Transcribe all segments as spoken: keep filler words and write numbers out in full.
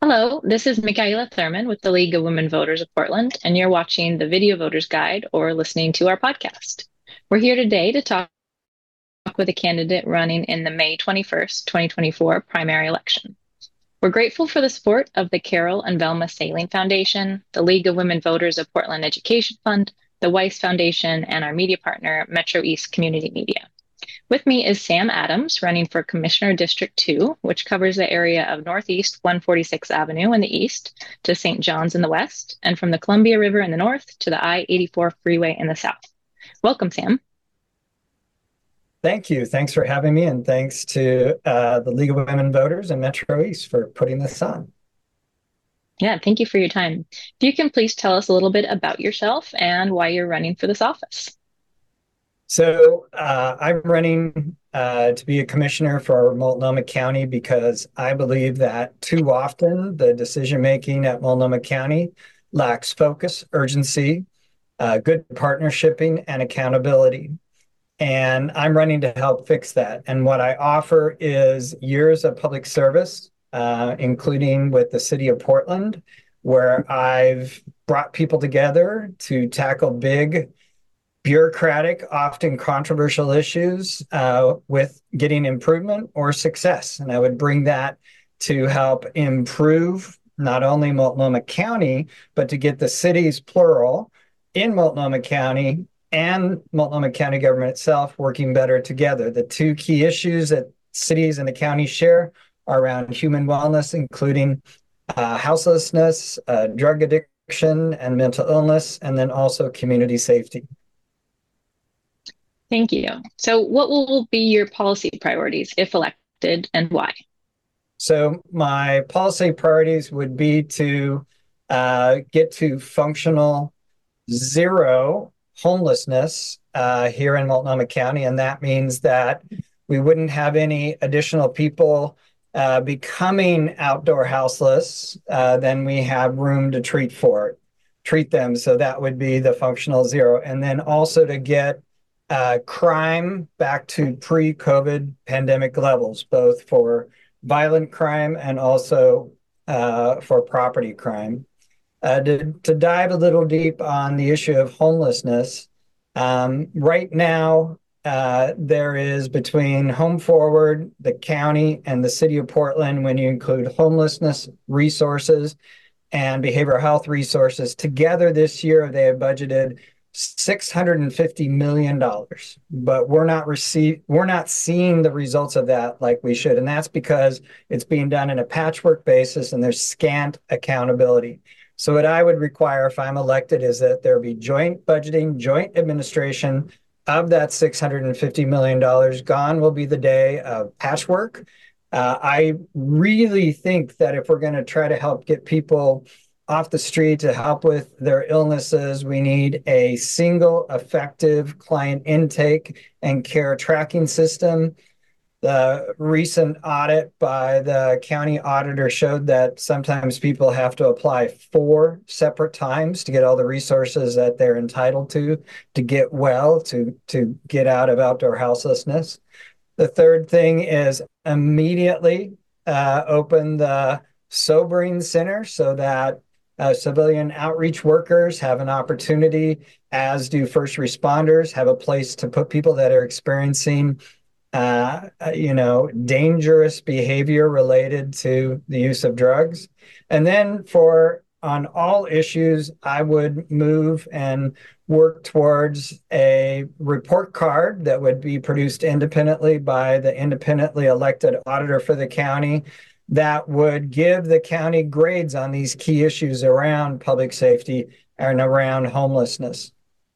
Hello, this is Michaela Thurman with the League of Women Voters of Portland, and you're watching the Video Voters Guide or listening to our podcast. We're here today to talk with a candidate running in the May twenty-first, twenty twenty-four primary election. We're grateful for the support of the Carol and Velma Saling Foundation, the League of Women Voters of Portland Education Fund, the Weiss Foundation, and our media partner, Metro East Community Media. With me is Sam Adams, running for Commissioner District two, which covers the area of Northeast one forty-sixth Avenue in the east to Saint John's in the west, and from the Columbia River in the north to the I eighty-four freeway in the south. Welcome, Sam. Thank you. Thanks for having me, and thanks to uh, the League of Women Voters and Metro East for putting this on. Yeah, thank you for your time. If you can please tell us a little bit about yourself and why you're running for this office. So uh, I'm running uh, to be a commissioner for Multnomah County because I believe that too often the decision-making at Multnomah County lacks focus, urgency, uh, good partnershiping, and accountability. And I'm running to help fix that. And what I offer is years of public service, uh, including with the city of Portland, where I've brought people together to tackle big, bureaucratic, often controversial issues uh, with getting improvement or success. And I would bring that to help improve not only Multnomah County, but to get the cities, plural, in Multnomah County and Multnomah County government itself working better together. The two key issues that cities and the county share are around human wellness, including uh, houselessness, uh, drug addiction, and mental illness, and then also community safety. Thank you. So, what will be your policy priorities if elected and why? So, my policy priorities would be to uh, get to functional zero homelessness uh, here in Multnomah County. And that means that we wouldn't have any additional people uh, becoming outdoor houseless uh, than we have room to treat for, treat them. So that would be the functional zero. And then also to get uh, crime back to pre-COVID pandemic levels, both for violent crime and also uh, for property crime. Uh, to, to dive a little deep on the issue of homelessness, um, right now uh, there is between Home Forward, the county, and the city of Portland, when you include homelessness resources and behavioral health resources, together this year they have budgeted six hundred fifty million dollars, but we're not receive we're not seeing the results of that like we should, and that's because it's being done in a patchwork basis and there's scant accountability. So what I would require if I'm elected is that there be joint budgeting, joint administration of that six hundred fifty million dollars. Gone will be the day of patchwork. Uh, I really think that if we're going to try to help get people off the street to help with their illnesses, we need a single effective client intake and care tracking system. The recent audit by the county auditor showed that sometimes people have to apply four separate times to get all the resources that they're entitled to, to get well, to, to get out of outdoor houselessness. The third thing is immediately uh, open the sobering center so that uh, civilian outreach workers have an opportunity, as do first responders, have a place to put people that are experiencing Uh, you know, dangerous behavior related to the use of drugs. And then for on all issues, I would move and work towards a report card that would be produced independently by the independently elected auditor for the county that would give the county grades on these key issues around public safety and around homelessness.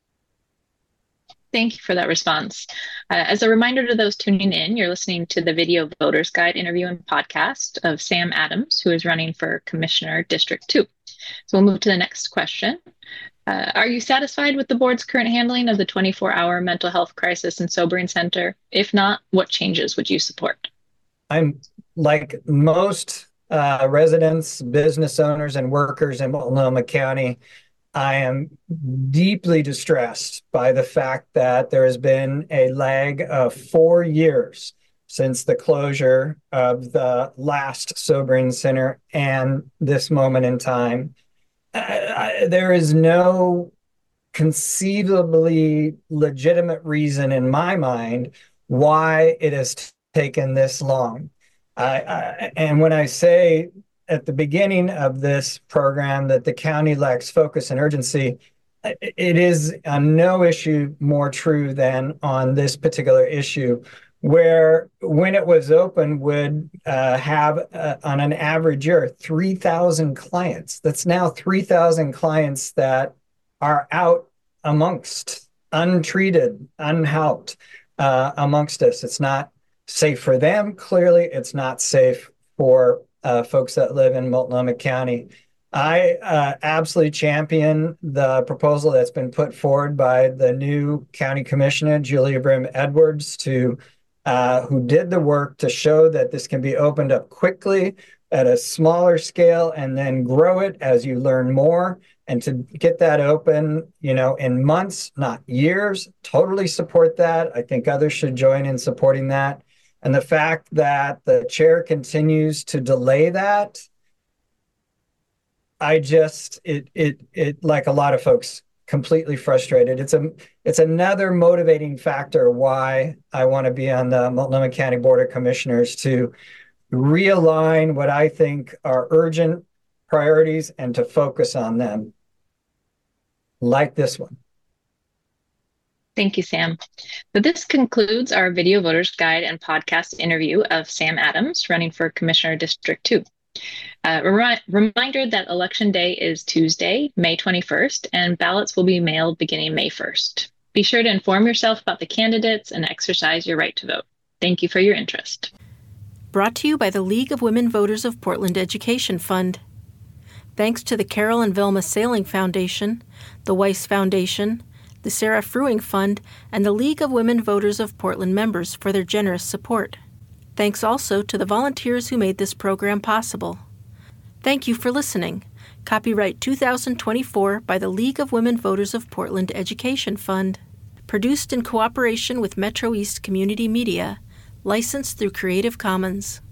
Thank you for that response. Uh, as a reminder to those tuning in, you're listening to the Video Voters Guide interview and podcast of Sam Adams, who is running for Commissioner District two. So we'll move to the next question. Uh, are you satisfied with the board's current handling of the twenty-four hour mental health crisis and sobering center? If not, what changes would you support? I'm like most uh, residents, business owners, and workers in Multnomah County, I am deeply distressed by the fact that there has been a lag of four years since the closure of the last sobering center and this moment in time. I, I, there is no conceivably legitimate reason in my mind why it has t- taken this long. I, I, and when I say at the beginning of this program that the county lacks focus and urgency, it is on no issue more true than on this particular issue, where when it was open would uh, have uh, on an average year three thousand clients. That's now three thousand clients that are out amongst, untreated, unhelped uh, amongst us. It's not safe for them. Clearly, it's not safe for uh, folks that live in Multnomah County. I uh, absolutely champion the proposal that's been put forward by the new county commissioner, Julia Brim Edwards, to uh, who did the work to show that this can be opened up quickly at a smaller scale and then grow it as you learn more, and to get that open, you know, in months, not years. Totally support that. I think others should join in supporting that. And the fact that the chair continues to delay that, I just, it, it, it, like a lot of folks, completely frustrated. It's a, it's another motivating factor why I want to be on the Multnomah County Board of Commissioners, to realign what I think are urgent priorities and to focus on them, like this one. Thank you, Sam. So this concludes our Video Voters Guide and podcast interview of Sam Adams, running for Commissioner District two. Uh, remi- reminder that Election Day is Tuesday, May twenty-first, and ballots will be mailed beginning May first. Be sure to inform yourself about the candidates and exercise your right to vote. Thank you for your interest. Brought to you by the League of Women Voters of Portland Education Fund. Thanks to the Carol and Velma Sailing Foundation, the Weiss Foundation, the Sarah Fruing Fund, and the League of Women Voters of Portland members for their generous support. Thanks also to the volunteers who made this program possible. Thank you for listening. Copyright two thousand twenty-four by the League of Women Voters of Portland Education Fund. Produced in cooperation with Metro East Community Media. Licensed through Creative Commons.